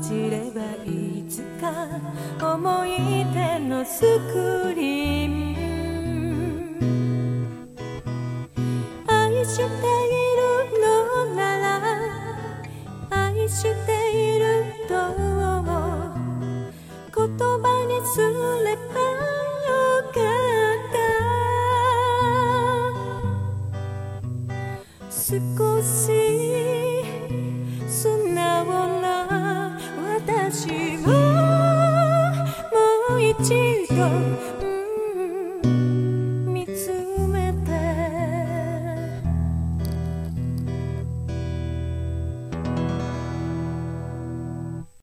じればいつか思い出のスクリーン。愛しているのなら愛していると言葉にすればよかった。少し